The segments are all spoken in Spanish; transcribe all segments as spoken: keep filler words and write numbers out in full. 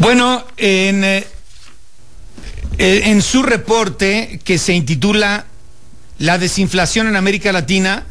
Bueno, en, eh, en su reporte que se intitula La desinflación en América Latina,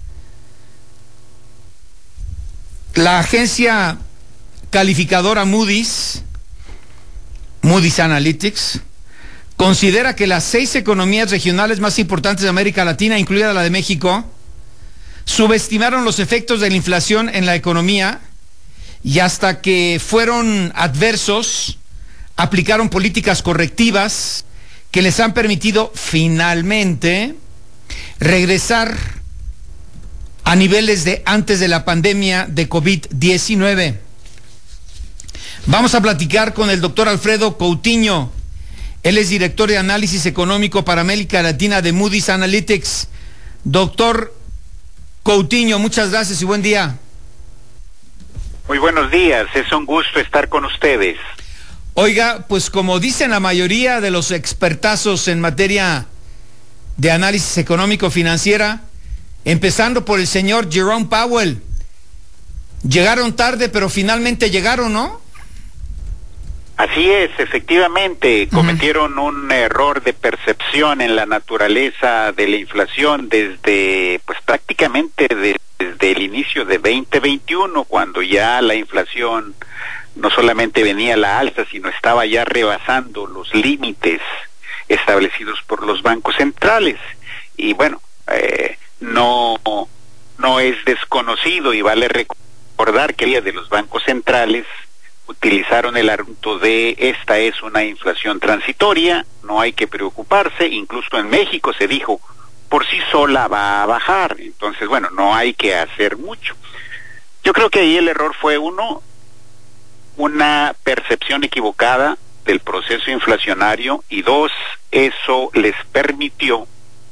la agencia calificadora Moody's, Moody's Analytics, considera que las seis economías regionales más importantes de América Latina, incluida la de México, subestimaron los efectos de la inflación en la economía y hasta que fueron adversos, aplicaron políticas correctivas que les han permitido finalmente regresar a niveles de antes de la pandemia de COVID diecinueve. Vamos a platicar con el doctor Alfredo Coutinho. Él es director de análisis económico para América Latina de Moody's Analytics. Doctor Coutinho, muchas gracias y buen día. Muy buenos días, es un gusto estar con ustedes. Oiga, pues como dicen la mayoría de los expertazos en materia de análisis económico-financiera, empezando por el señor Jerome Powell, llegaron tarde, pero finalmente llegaron, ¿no? Así es, efectivamente, cometieron uh-huh. un error de percepción en la naturaleza de la inflación desde, pues prácticamente de, desde el inicio de veinte veintiuno, cuando ya la inflación no solamente venía a la alza, sino estaba ya rebasando los límites establecidos por los bancos centrales. Y bueno, eh, no, no es desconocido y vale recordar que de los bancos centrales utilizaron el argumento de esta es una inflación transitoria, no hay que preocuparse, incluso en México se dijo, por sí sola va a bajar, entonces bueno, no hay que hacer mucho. Yo creo que ahí el error fue uno, una percepción equivocada del proceso inflacionario, y dos, eso les permitió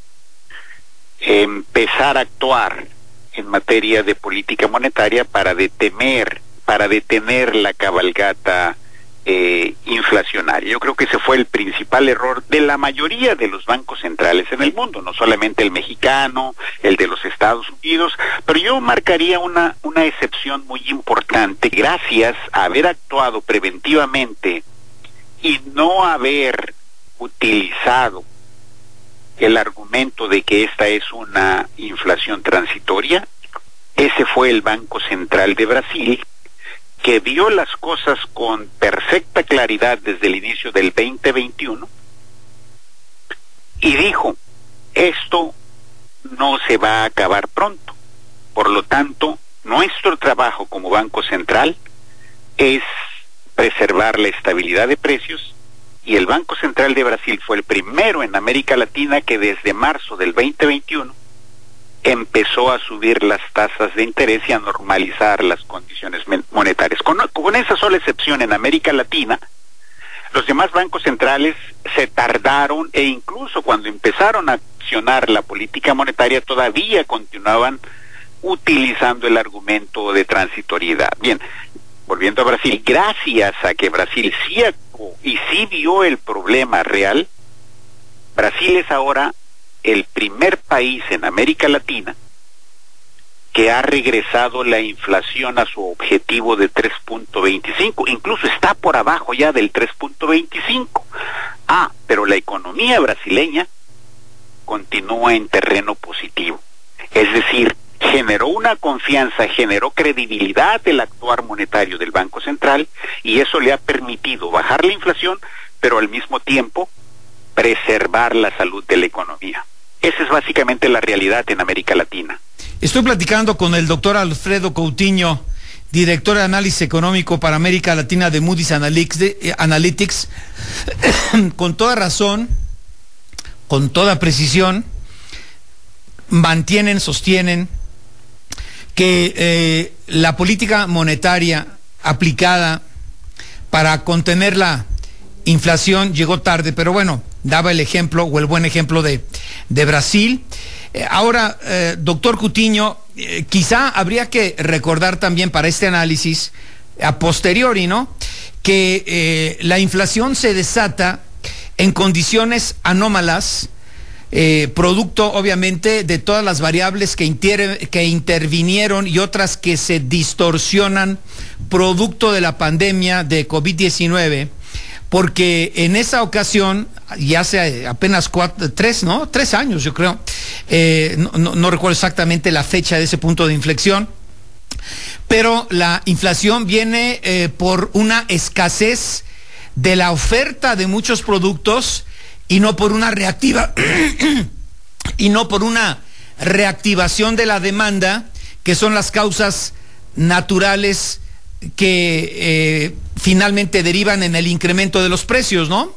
empezar a actuar en materia de política monetaria para detener para detener la cabalgata eh, inflacionaria. Yo creo que ese fue el principal error de la mayoría de los bancos centrales en el mundo, no solamente el mexicano, el de los Estados Unidos, pero yo marcaría una, una excepción muy importante. Gracias a haber actuado preventivamente y no haber utilizado el argumento de que esta es una inflación transitoria, ese fue el Banco Central de Brasil, que vio las cosas con perfecta claridad desde el inicio del veinte veintiuno y dijo, esto no se va a acabar pronto. Por lo tanto, nuestro trabajo como Banco Central es preservar la estabilidad de precios, y el Banco Central de Brasil fue el primero en América Latina que desde marzo del veinte veintiuno empezó a subir las tasas de interés y a normalizar las condiciones monetarias. Con, con esa sola excepción en América Latina, los demás bancos centrales se tardaron, e incluso cuando empezaron a accionar la política monetaria todavía continuaban utilizando el argumento de transitoriedad. Bien, volviendo a Brasil, gracias a que Brasil sí actuó y sí vio el problema real, Brasil es ahora el primer país en América Latina que ha regresado la inflación a su objetivo de tres punto veinticinco, incluso está por abajo ya del tres punto veinticinco. Ah, pero la economía brasileña continúa en terreno positivo, es decir, generó una confianza, generó credibilidad el actuar monetario del Banco Central, y eso le ha permitido bajar la inflación, pero al mismo tiempo preservar la salud de la economía. Esa es básicamente la realidad en América Latina. Estoy platicando con el doctor Alfredo Coutinho, director de análisis económico para América Latina de Moody's Analytics. Con toda razón, con toda precisión, mantienen, sostienen que eh, la política monetaria aplicada para contener la inflación llegó tarde, pero bueno, daba el ejemplo o el buen ejemplo de, de Brasil. Eh, ahora, eh, doctor Coutinho, eh, quizá habría que recordar también para este análisis a posteriori, ¿no?, que eh, la inflación se desata en condiciones anómalas eh, producto obviamente de todas las variables que, inter que intervinieron y otras que se distorsionan producto de la pandemia de COVID diecinueve, porque en esa ocasión, y hace apenas cuatro, tres, ¿no? Tres años, yo creo, eh, no, no, no recuerdo exactamente la fecha de ese punto de inflexión, pero la inflación viene eh, por una escasez de la oferta de muchos productos y no por una reactiva y no por una reactivación de la demanda, que son las causas naturales que eh, finalmente derivan en el incremento de los precios, ¿no?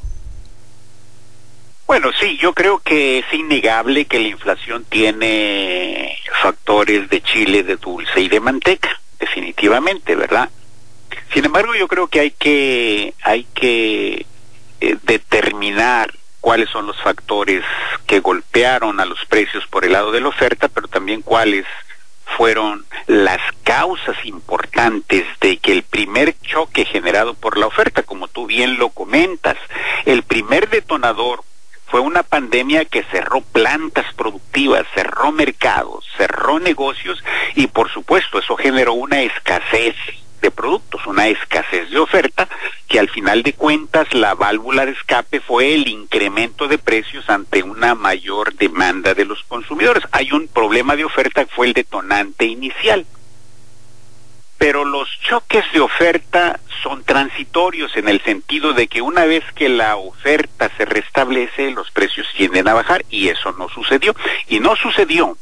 Bueno, sí, yo creo que es innegable que la inflación tiene factores de chile, de dulce y de manteca, definitivamente, ¿verdad? Sin embargo, yo creo que hay que hay que eh, determinar cuáles son los factores que golpearon a los precios por el lado de la oferta, pero también cuáles fueron las causas importantes de que el primer choque generado por la oferta, como tú bien lo comentas, el primer detonador fue una pandemia que cerró plantas productivas, cerró mercados, cerró negocios y por supuesto eso generó una escasez de productos, una escasez de oferta, que al final de cuentas la válvula de escape fue el incremento de precios ante una mayor demanda de los consumidores. Hay un problema de oferta que fue el detonante inicial. Pero los choques de oferta son transitorios en el sentido de que una vez que la oferta se restablece, los precios tienden a bajar, y eso no sucedió. Y no sucedió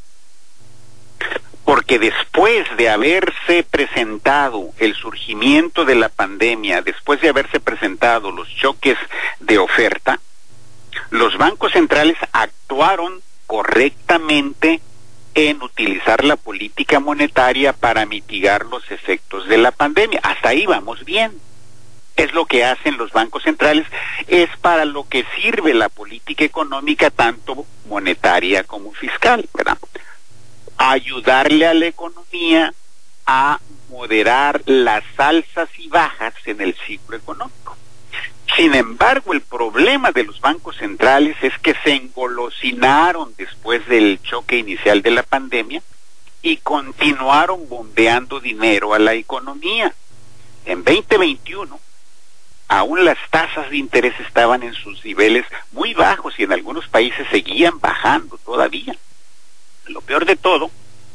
porque después de haberse presentado el surgimiento de la pandemia, después de haberse presentado los choques de oferta, los bancos centrales actuaron correctamente en utilizar la política monetaria para mitigar los efectos de la pandemia. Hasta ahí vamos bien. Es lo que hacen los bancos centrales, es para lo que sirve la política económica, tanto monetaria como fiscal, ¿verdad? Ayudarle a la economía a moderar las alzas y bajas en el ciclo económico. Sin embargo, el problema de los bancos centrales es que se engolosinaron después del choque inicial de la pandemia y continuaron bombeando dinero a la economía. En veinte veintiuno, aún las tasas de interés estaban en sus niveles muy bajos y en algunos países seguían bajando todavía. Lo peor de todo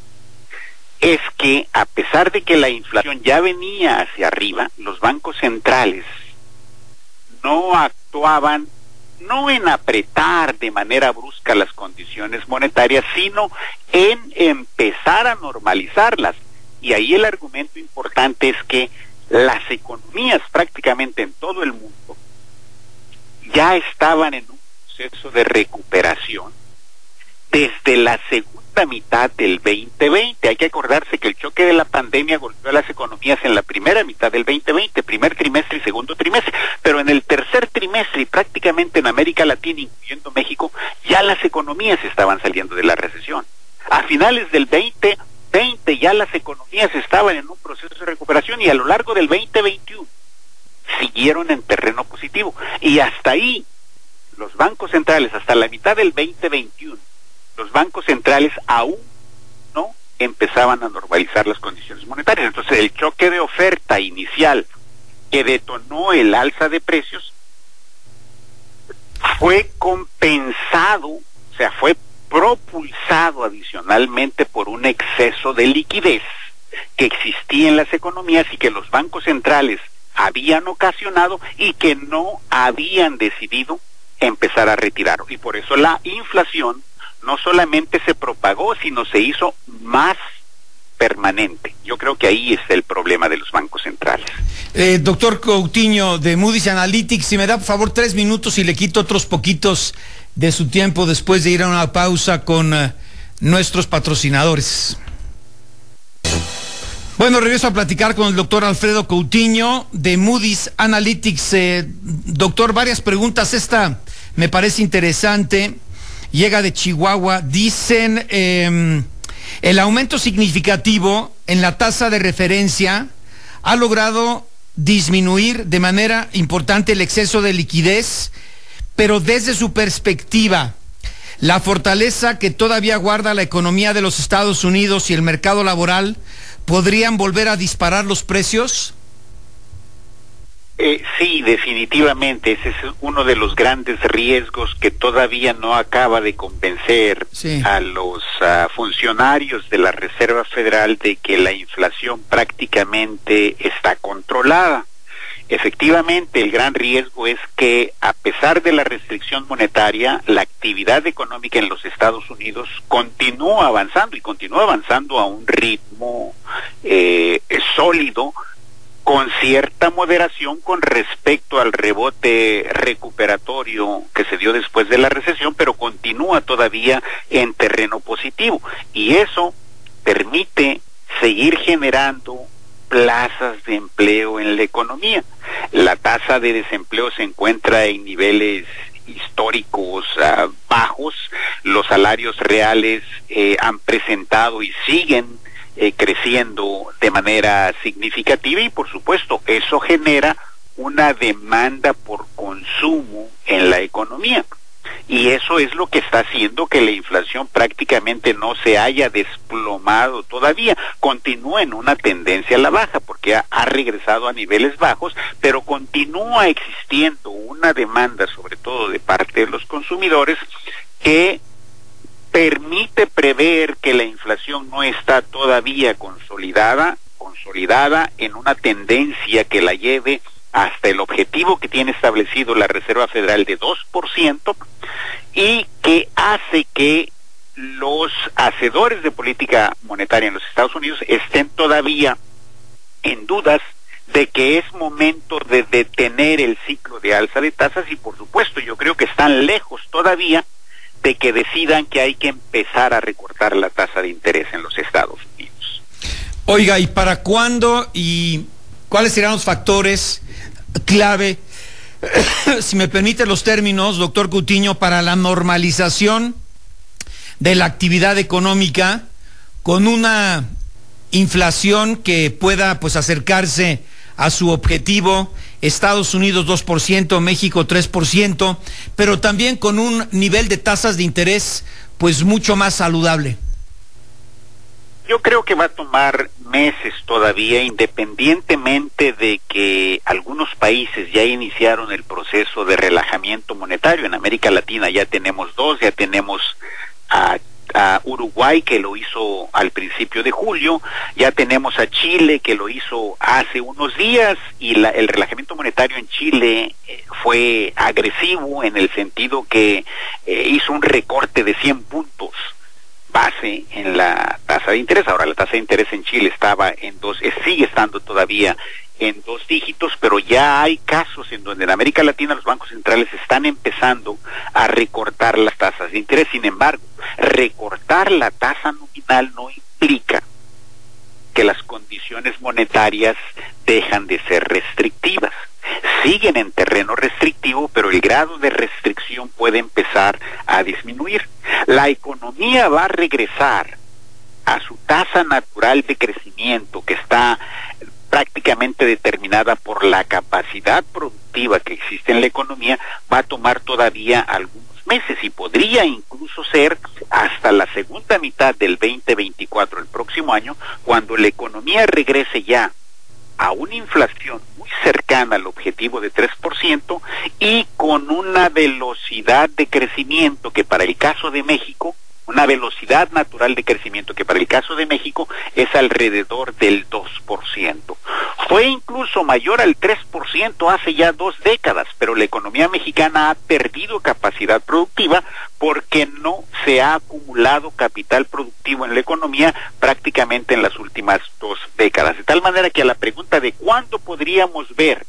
es que, a pesar de que la inflación ya venía hacia arriba, los bancos centrales no actuaban, no en apretar de manera brusca las condiciones monetarias, sino en empezar a normalizarlas. Y ahí el argumento importante es que las economías prácticamente en todo el mundo ya estaban en un proceso de recuperación desde la segunda mitad del veinte veinte. Hay que acordarse que el choque de la pandemia golpeó a las economías en la primera mitad del veinte veinte, primer trimestre y segundo trimestre, pero en el tercer trimestre y prácticamente en América Latina, incluyendo México, ya las economías estaban saliendo de la recesión. A finales del veinte veinte ya las economías estaban en un proceso de recuperación y a lo largo del veinte veintiuno siguieron en terreno positivo. Y hasta ahí, los bancos centrales, hasta la mitad del veinte veintiuno, los bancos centrales aún no empezaban a normalizar las condiciones monetarias. Entonces el choque de oferta inicial que detonó el alza de precios fue compensado, o sea, fue propulsado adicionalmente por un exceso de liquidez que existía en las economías y que los bancos centrales habían ocasionado y que no habían decidido empezar a retirar. Y por eso la inflación no solamente se propagó, sino se hizo más permanente. Yo creo que ahí está el problema de los bancos centrales. Eh, doctor Coutinho de Moody's Analytics, si me da por favor tres minutos y le quito otros poquitos de su tiempo después de ir a una pausa con uh, nuestros patrocinadores. Bueno, regreso a platicar con el doctor Alfredo Coutinho de Moody's Analytics. Eh, doctor, varias preguntas. Esta me parece interesante. Llega de Chihuahua. Dicen, eh, el aumento significativo en la tasa de referencia ha logrado disminuir de manera importante el exceso de liquidez, pero desde su perspectiva, la fortaleza que todavía guarda la economía de los Estados Unidos y el mercado laboral podrían volver a disparar los precios? Eh, sí, definitivamente, ese es uno de los grandes riesgos que todavía no acaba de convencer sí. a los uh, funcionarios de la Reserva Federal de que la inflación prácticamente está controlada. Efectivamente, el gran riesgo es que, a pesar de la restricción monetaria, la actividad económica en los Estados Unidos continúa avanzando y continúa avanzando a un ritmo eh, sólido, con cierta moderación con respecto al rebote recuperatorio que se dio después de la recesión, pero continúa todavía en terreno positivo. Y eso permite seguir generando plazas de empleo en la economía. La tasa de desempleo se encuentra en niveles históricos uh, bajos, los salarios reales eh, han presentado y siguen Eh, creciendo de manera significativa y por supuesto eso genera una demanda por consumo en la economía y eso es lo que está haciendo que la inflación prácticamente no se haya desplomado todavía, continúa en una tendencia a la baja porque ha, ha regresado a niveles bajos, pero continúa existiendo una demanda sobre todo de parte de los consumidores que permite prever que la inflación no está todavía consolidada, consolidada en una tendencia que la lleve hasta el objetivo que tiene establecido la Reserva Federal de dos por ciento y que hace que los hacedores de política monetaria en los Estados Unidos estén todavía en dudas de que es momento de detener el ciclo de alza de tasas y por supuesto yo creo que están lejos todavía de que decidan que hay que empezar a recortar la tasa de interés en los Estados Unidos. Oiga, ¿y para cuándo y cuáles serán los factores clave, si me permite los términos, doctor Cutiño, para la normalización de la actividad económica con una inflación que pueda pues acercarse a su objetivo? Estados Unidos dos por ciento, México tres por ciento, pero también con un nivel de tasas de interés pues mucho más saludable. Yo creo que va a tomar meses todavía, independientemente de que algunos países ya iniciaron el proceso de relajamiento monetario. En América Latina ya tenemos dos, ya tenemos a a Uruguay que lo hizo al principio de julio, ya tenemos a Chile que lo hizo hace unos días y la, el relajamiento monetario en Chile eh, fue agresivo en el sentido que eh, hizo un recorte de cien puntos base en la tasa de interés. Ahora la tasa de interés en Chile estaba en dos, eh, sigue estando todavía en dos dígitos, pero ya hay casos en donde en América Latina los bancos centrales están empezando a recortar las tasas de interés. Sin embargo, recortar la tasa nominal no implica que las condiciones monetarias dejan de ser restrictivas. Siguen en terreno restrictivo, pero el grado de restricción puede empezar a disminuir. La economía va a regresar a su tasa natural de crecimiento, que está prácticamente determinada por la capacidad productiva que existe en la economía. Va a tomar todavía algunos meses y podría incluso ser hasta la segunda mitad del veinte veinticuatro, el próximo año, cuando la economía regrese ya a una inflación muy cercana al objetivo de tres por ciento y con una velocidad de crecimiento que para el caso de México, una velocidad natural de crecimiento que para el caso de México es alrededor del dos por ciento. Fue incluso mayor al tres por ciento hace ya dos décadas, pero la economía mexicana ha perdido capacidad productiva porque no se ha acumulado capital productivo en la economía prácticamente en las últimas dos décadas. De tal manera que a la pregunta de cuándo podríamos ver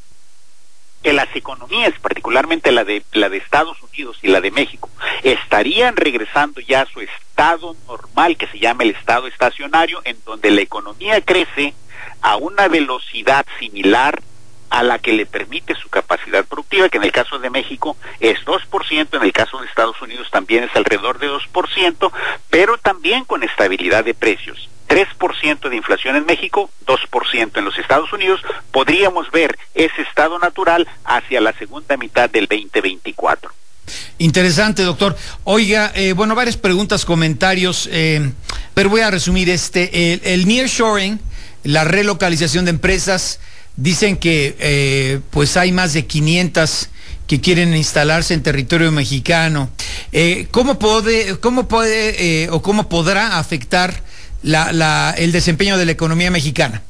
que las economías, particularmente la de la de Estados Unidos y la de México, estarían regresando ya a su estado normal, que se llama el estado estacionario, en donde la economía crece a una velocidad similar a la que le permite su capacidad productiva, que en el caso de México es dos por ciento, en el caso de Estados Unidos también es alrededor de dos por ciento, pero también con estabilidad de precios. tres por ciento de inflación en México, dos por ciento en los Estados Unidos, podríamos ver ese estado natural hacia la segunda mitad del veinte veinticuatro. Interesante, doctor. Oiga, eh, bueno, varias preguntas, comentarios, eh, pero voy a resumir este. El, el nearshoring, la relocalización de empresas, dicen que eh, pues hay más de quinientas que quieren instalarse en territorio mexicano. Eh, ¿Cómo puede, cómo puede eh, o cómo podrá afectar la, la, el desempeño de la economía mexicana?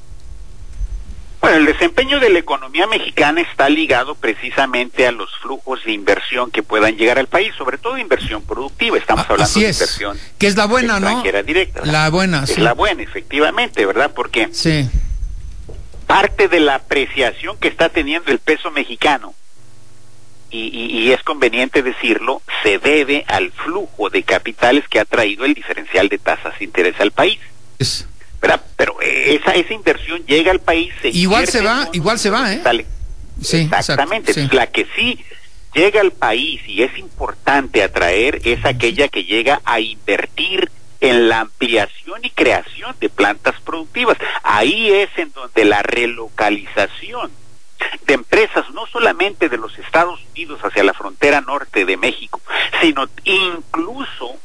Bueno, el desempeño de la economía mexicana está ligado precisamente a los flujos de inversión que puedan llegar al país, sobre todo inversión productiva. Estamos Ah, hablando así de es, inversión que es la buena, ¿no? extranjera directa, ¿verdad? La buena, Es sí. la buena, efectivamente, ¿verdad? Porque Sí. parte de la apreciación que está teniendo el peso mexicano, y, y, y es conveniente decirlo, se debe al flujo de capitales que ha traído el diferencial de tasas de interés al país. Es. ¿Verdad? Pero esa esa inversión llega al país, se Igual se va, en igual se va, ¿eh? sale. Sí, Exactamente. exacto, sí. Entonces, la que sí llega al país y es importante atraer es aquella que llega a invertir en la ampliación y creación de plantas productivas. Ahí es en donde la relocalización de empresas, no solamente de los Estados Unidos hacia la frontera norte de México, sino incluso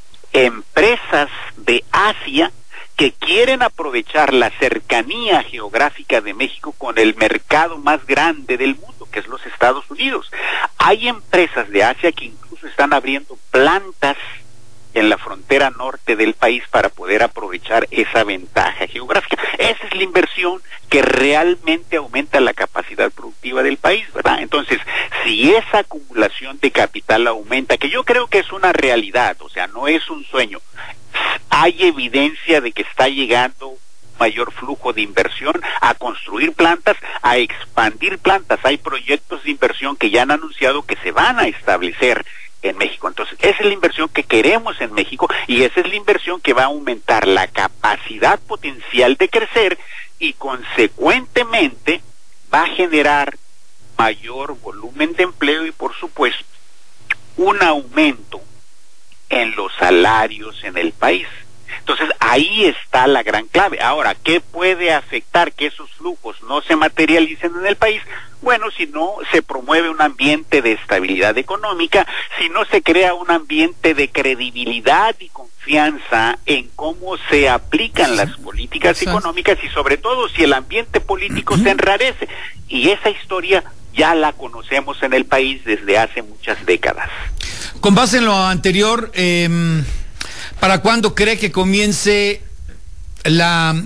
empresas de Asia que quieren aprovechar la cercanía geográfica de México con el mercado más grande del mundo, que es los Estados Unidos. Hay empresas de Asia que incluso están abriendo plantas en la frontera norte del país para poder aprovechar esa ventaja geográfica. Esa es la inversión que realmente aumenta la capacidad productiva del país, ¿verdad? Entonces, si esa acumulación de capital aumenta, que yo creo que es una realidad, o sea, no es un sueño, hay evidencia de que está llegando mayor flujo de inversión a construir plantas, a expandir plantas. Hay proyectos de inversión que ya han anunciado que se van a establecer en México. Entonces, esa es la inversión que queremos en México y esa es la inversión que va a aumentar la capacidad potencial de crecer y consecuentemente va a generar mayor volumen de empleo y, por supuesto, un aumento en los salarios en el país. Entonces, ahí está la gran clave. Ahora, ¿qué puede afectar que esos flujos no se materialicen en el país? Bueno, si no se promueve un ambiente de estabilidad económica, si no se crea un ambiente de credibilidad y confianza en cómo se aplican las políticas económicas y sobre todo si el ambiente político se enrarece. Y esa historia ya la conocemos en el país desde hace muchas décadas. Con base en lo anterior, eh, ¿para cuándo cree que comience la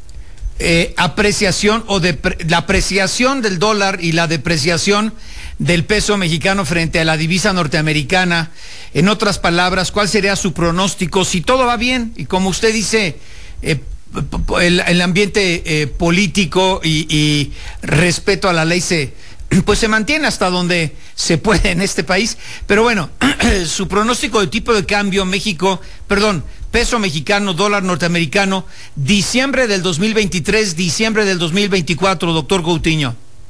eh, apreciación o de, la apreciación del dólar y la depreciación del peso mexicano frente a la divisa norteamericana? En otras palabras, ¿cuál sería su pronóstico si todo va bien y, como usted dice, eh, el, el ambiente eh, político y, y respeto a la ley se pues se mantiene hasta donde se puede en este país? Pero bueno, su pronóstico de tipo de cambio México, perdón, peso mexicano, dólar norteamericano, diciembre del dos mil veintitrés, diciembre del dos mil veinticuatro, doctor Coutinho.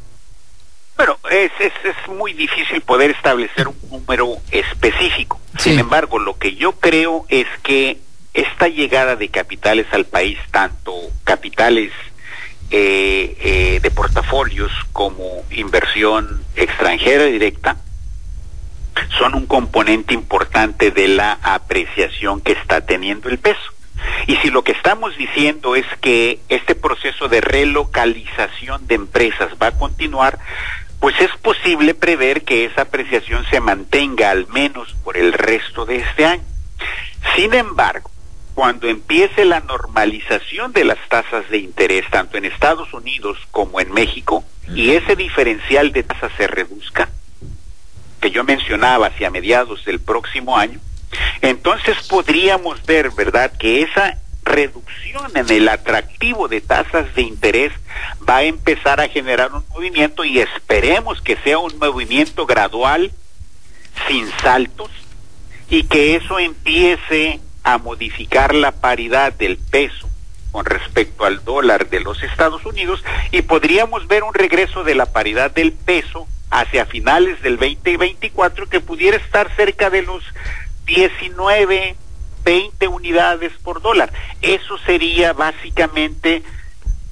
Bueno, es, es, es muy difícil poder establecer un número específico. Sí. Sin embargo, lo que yo creo es que esta llegada de capitales al país, tanto capitales Eh, eh, de portafolios como inversión extranjera directa, son un componente importante de la apreciación que está teniendo el peso. Y si lo que estamos diciendo es que este proceso de relocalización de empresas va a continuar, pues es posible prever que esa apreciación se mantenga al menos por el resto de este año. Sin embargo, cuando empiece la normalización de las tasas de interés, tanto en Estados Unidos como en México, y ese diferencial de tasas se reduzca, que yo mencionaba hacia mediados del próximo año, entonces podríamos ver, ¿verdad?, que esa reducción en el atractivo de tasas de interés va a empezar a generar un movimiento, y esperemos que sea un movimiento gradual, sin saltos, y que eso empiece a modificar la paridad del peso con respecto al dólar de los Estados Unidos, y podríamos ver un regreso de la paridad del peso hacia finales del veinte veinticuatro que pudiera estar cerca de los diecinueve, veinte unidades por dólar. Eso sería básicamente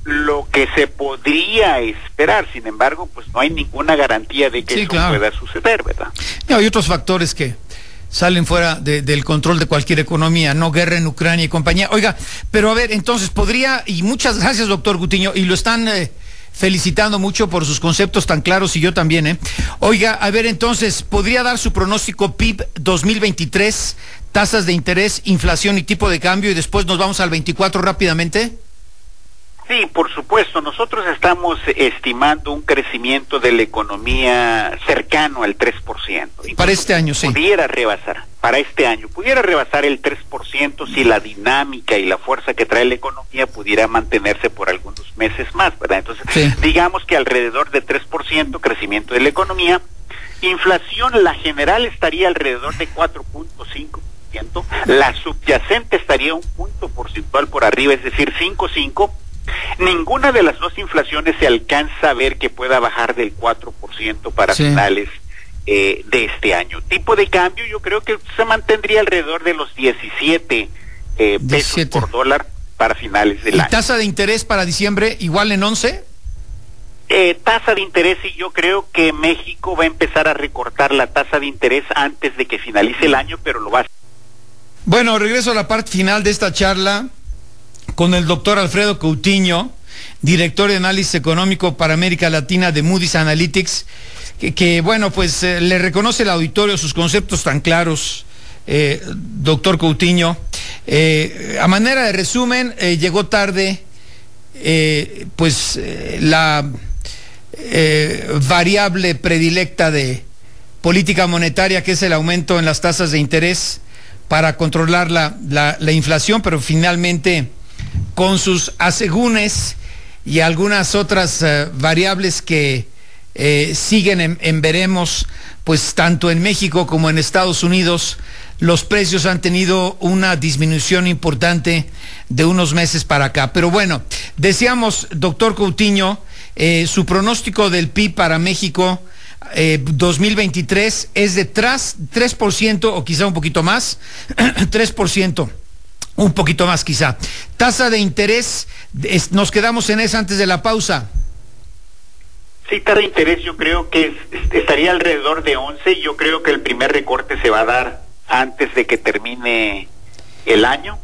lo que se podría esperar. Sin embargo, pues no hay ninguna garantía de que sí, eso claro. pueda suceder, ¿verdad? No, hay otros factores que salen fuera de, del control de cualquier economía, no guerra en Ucrania y compañía. Oiga, pero a ver, entonces podría, y muchas gracias, doctor Gutiño, y lo están eh, felicitando mucho por sus conceptos tan claros, y yo también, ¿eh? Oiga, a ver, entonces, ¿podría dar su pronóstico P I B dos mil veintitrés, tasas de interés, inflación y tipo de cambio, y después nos vamos al veinticuatro rápidamente? Sí, por supuesto. Nosotros estamos estimando un crecimiento de la economía cercano al tres por ciento. Para este año, sí. Pudiera rebasar, para este año, pudiera rebasar el tres por ciento si la dinámica y la fuerza que trae la economía pudiera mantenerse por algunos meses más, ¿verdad? Entonces, sí. digamos que alrededor de tres por ciento crecimiento de la economía. Inflación, la general estaría alrededor de cuatro punto cinco por ciento. La subyacente estaría un punto porcentual por arriba, es decir, cinco punto cinco por ciento. Ninguna de las dos inflaciones se alcanza a ver que pueda bajar del cuatro por ciento para sí. finales eh, de este año. Tipo de cambio, yo creo que se mantendría alrededor de los diecisiete eh, pesos diecisiete por dólar para finales del ¿Y año. ¿Y tasa de interés para diciembre igual en once? Eh, tasa de interés, y yo creo que México va a empezar a recortar la tasa de interés antes de que finalice el año, pero lo va a hacer. Bueno, regreso a la parte final de esta charla con el doctor Alfredo Coutinho, director de análisis económico para América Latina de Moody's Analytics, que, que bueno, pues eh, le reconoce el auditorio sus conceptos tan claros, eh, doctor Coutinho. Eh, a manera de resumen, eh, llegó tarde, eh, pues eh, la eh, variable predilecta de política monetaria, que es el aumento en las tasas de interés para controlar la, la, la inflación, pero finalmente, con sus asegúnes y algunas otras uh, variables que eh, siguen en, en veremos, pues tanto en México como en Estados Unidos, los precios han tenido una disminución importante de unos meses para acá. Pero bueno, decíamos, doctor Coutinho, eh, su pronóstico del P I B para México eh, dos mil veintitrés es de tras, tres por ciento o quizá un poquito más, tres por ciento. Un poquito más quizá. Tasa de interés, es, nos quedamos en esa antes de la pausa. Sí, tasa de interés yo creo que es, estaría alrededor de once. Yo creo que el primer recorte se va a dar antes de que termine el año.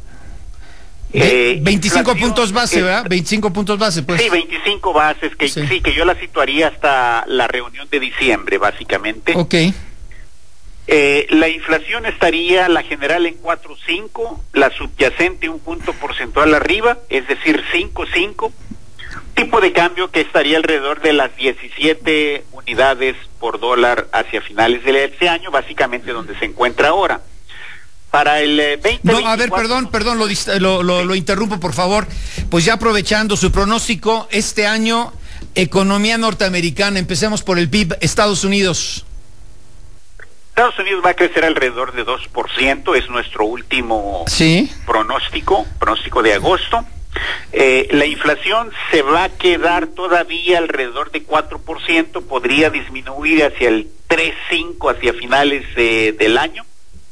Eh, veinticinco puntos base, es, ¿verdad? veinticinco puntos base, pues. Sí, veinticinco bases, que sí. sí, que yo la situaría hasta la reunión de diciembre, básicamente. Ok. Eh, la inflación estaría, la general, en cuatro punto cinco, la subyacente un punto porcentual arriba, es decir, cinco punto cinco. Tipo de cambio que estaría alrededor de las diecisiete unidades por dólar hacia finales de este año, básicamente donde se encuentra ahora. Para el eh, veinte veinticuatro... No, a ver, perdón, perdón, lo, lo, lo, sí. lo interrumpo, por favor. Pues ya aprovechando su pronóstico, este año, economía norteamericana, empecemos por el P I B, Estados Unidos. Estados Unidos va a crecer alrededor de dos por ciento, es nuestro último ¿Sí? pronóstico, pronóstico de agosto. Eh, la inflación se va a quedar todavía alrededor de cuatro por ciento, podría disminuir hacia el tres punto cinco por ciento hacia finales eh, del año.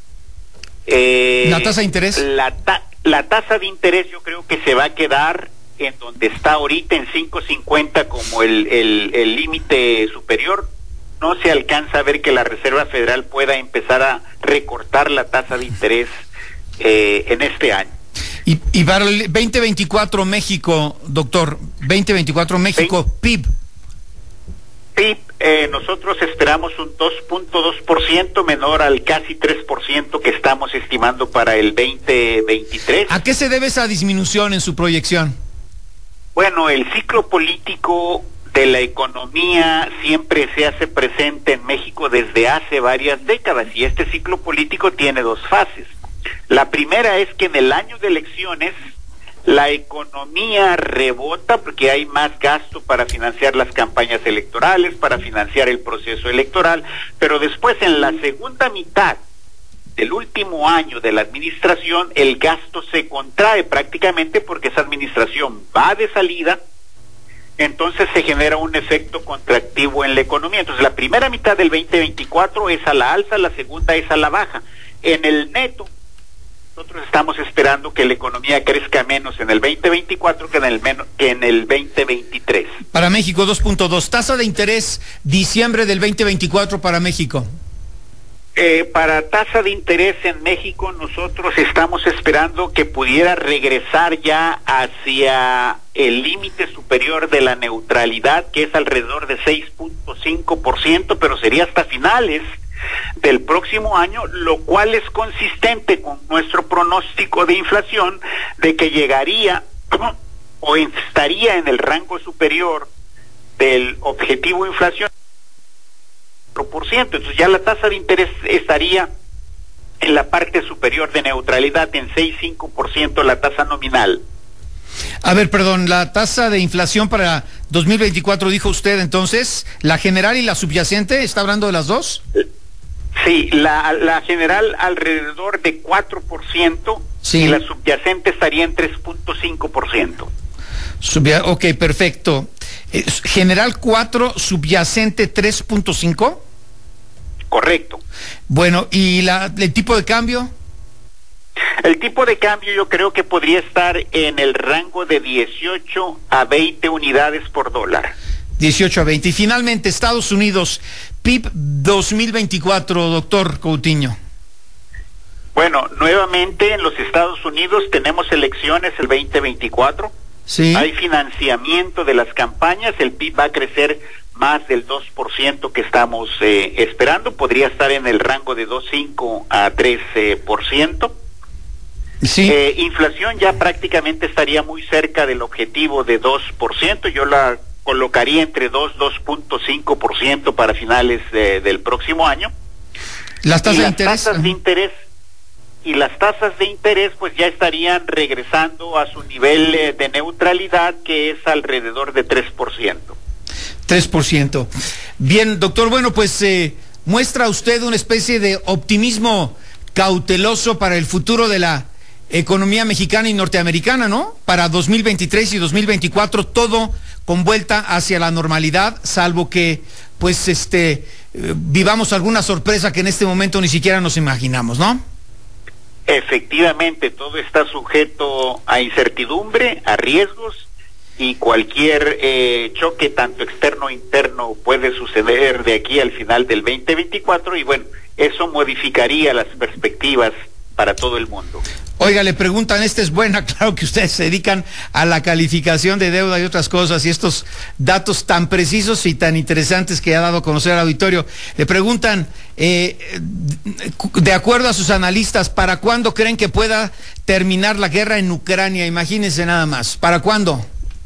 Eh, ¿La tasa de interés? La, ta la tasa de interés yo creo que se va a quedar en donde está ahorita, en cinco punto cincuenta como el límite superior. No se alcanza a ver que la Reserva Federal pueda empezar a recortar la tasa de interés eh, en este año. Y, y para el veinte veinticuatro México, doctor, veinte veinticuatro México, P I B. P I B, eh, nosotros esperamos un dos punto dos por ciento menor al casi tres por ciento que estamos estimando para el veinte veintitrés. ¿A qué se debe esa disminución en su proyección? Bueno, el ciclo político de la economía siempre se hace presente en México desde hace varias décadas, y este ciclo político tiene dos fases. La primera es que en el año de elecciones la economía rebota porque hay más gasto para financiar las campañas electorales, para financiar el proceso electoral, pero después en la segunda mitad del último año de la administración el gasto se contrae prácticamente porque esa administración va de salida. Entonces se genera un efecto contractivo en la economía. Entonces la primera mitad del veinte veinticuatro es a la alza, la segunda es a la baja. En el neto, nosotros estamos esperando que la economía crezca menos en el veinte veinticuatro que en el, menos, que en el veinte veintitrés. Para México, dos punto dos. Tasa de interés diciembre del veinte veinticuatro para México. Eh, para tasa de interés en México, nosotros estamos esperando que pudiera regresar ya hacia el límite superior de la neutralidad, que es alrededor de seis punto cinco por ciento, pero sería hasta finales del próximo año, lo cual es consistente con nuestro pronóstico de inflación de que llegaría o estaría en el rango superior del objetivo de inflación por ciento. Entonces ya la tasa de interés estaría en la parte superior de neutralidad, en seis punto cinco por ciento la tasa nominal. A ver, perdón, la tasa de inflación para dos mil veinticuatro, dijo usted entonces, la general y la subyacente, ¿está hablando de las dos? Sí, la, la general alrededor de cuatro por ciento, sí, y la subyacente estaría en tres punto cinco por ciento. Subya, ok, perfecto. Eh, general cuatro, subyacente tres punto cinco. Correcto. Bueno, ¿y la, el tipo de cambio? El tipo de cambio yo creo que podría estar en el rango de dieciocho a veinte unidades por dólar. dieciocho a veinte. Y finalmente, Estados Unidos, P I B dos mil veinticuatro, doctor Coutinho. Bueno, nuevamente en los Estados Unidos tenemos elecciones el veinte veinticuatro. Sí. Hay financiamiento de las campañas, el P I B va a crecer más del dos por ciento que estamos eh, esperando, podría estar en el rango de dos punto cinco a tres por ciento. Sí. Eh, inflación ya prácticamente estaría muy cerca del objetivo de dos por ciento, yo la colocaría entre dos y dos punto cinco por ciento para finales de, del próximo año. Las tasas y de las interés. Tasas de interés y las tasas de interés pues ya estarían regresando a su nivel eh, de neutralidad, que es alrededor de tres por ciento. tres por ciento. Bien, doctor, bueno, pues eh, muestra usted una especie de optimismo cauteloso para el futuro de la economía mexicana y norteamericana, ¿no? Para dos mil veintitrés y dos mil veinticuatro, todo con vuelta hacia la normalidad, salvo que, pues, este, eh, vivamos alguna sorpresa que en este momento ni siquiera nos imaginamos, ¿no? Efectivamente, todo está sujeto a incertidumbre, a riesgos, y cualquier eh, choque, tanto externo o interno, puede suceder de aquí al final del veinte veinticuatro, y bueno, eso modificaría las perspectivas para todo el mundo. Oiga, le preguntan, esta es buena, claro que ustedes se dedican a la calificación de deuda y otras cosas, y estos datos tan precisos y tan interesantes que ha dado a conocer al auditorio, le preguntan, eh, de acuerdo a sus analistas, ¿para cuándo creen que pueda terminar la guerra en Ucrania? Imagínense nada más, ¿para cuándo?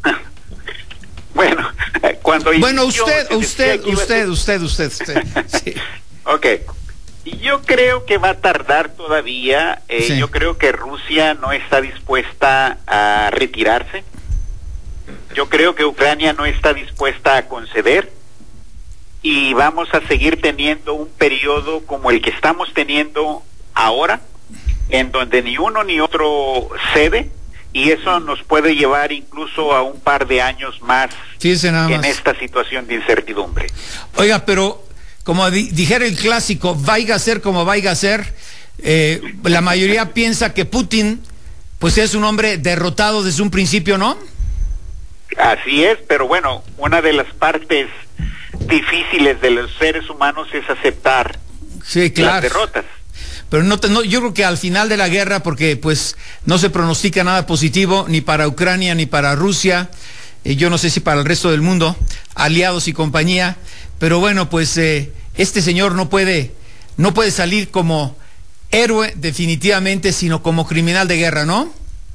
Bueno, cuando bueno, usted, usted, usted, usted, usted, usted, sí. Ok. Yo creo que va a tardar todavía. Eh, sí. Yo creo que Rusia no está dispuesta a retirarse. Yo creo que Ucrania no está dispuesta a conceder. Y vamos a seguir teniendo un periodo como el que estamos teniendo ahora, en donde ni uno ni otro cede. Y eso nos puede llevar incluso a un par de años más en esta situación de incertidumbre. Oiga, pero como di dijera el clásico, vaya a ser como vaya a ser, eh, la mayoría piensa que Putin pues es un hombre derrotado desde un principio, ¿no? Así es, pero bueno, una de las partes difíciles de los seres humanos es aceptar sí, claro. las derrotas. Pero no, te, no, yo creo que al final de la guerra, porque pues no se pronostica nada positivo ni para Ucrania ni para Rusia, eh, yo no sé si para el resto del mundo, aliados y compañía, pero bueno, pues eh, este señor no puede, no puede salir como héroe definitivamente, sino como criminal de guerra, ¿no?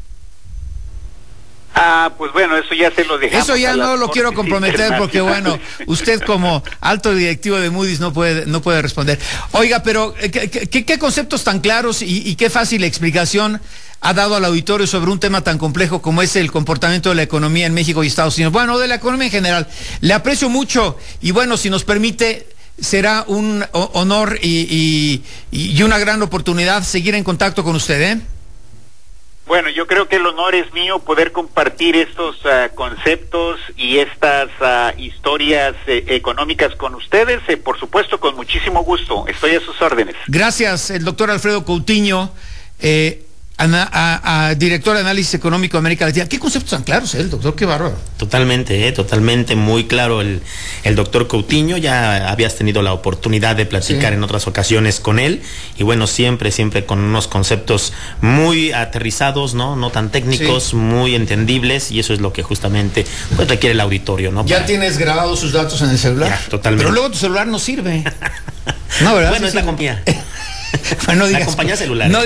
Ah, pues bueno, eso ya se lo dejamos. Eso ya no lo quiero comprometer porque bueno, usted como alto directivo de Moody's no puede, no puede responder. Oiga, pero ¿qué, qué, qué conceptos tan claros y, y qué fácil explicación ha dado al auditorio sobre un tema tan complejo como es el comportamiento de la economía en México y Estados Unidos? Bueno, de la economía en general. Le aprecio mucho y bueno, si nos permite, será un honor y, y, y una gran oportunidad seguir en contacto con usted, ¿eh? Bueno, yo creo que el honor es mío poder compartir estos uh, conceptos y estas uh, historias eh, económicas con ustedes, eh, por supuesto, con muchísimo gusto. Estoy a sus órdenes. Gracias, el doctor Alfredo Coutinho, eh, ana, a, a director de análisis económico de América Latina. ¿Qué conceptos tan claros, eh, el doctor? Qué bárbaro. Totalmente, eh, totalmente muy claro el, el doctor Coutinho. Ya habías tenido la oportunidad de platicar sí. en otras ocasiones con él. Y bueno, siempre, siempre con unos conceptos muy aterrizados, ¿no? No tan técnicos, sí. muy entendibles. Y eso es lo que justamente pues, requiere el auditorio, ¿no? Ya Para... tienes grabados sus datos en el celular. Ya, totalmente. Pero luego tu celular no sirve. No, ¿verdad? Bueno, sí, es sí. la compañía. Bueno, no digas, la compañía celular. No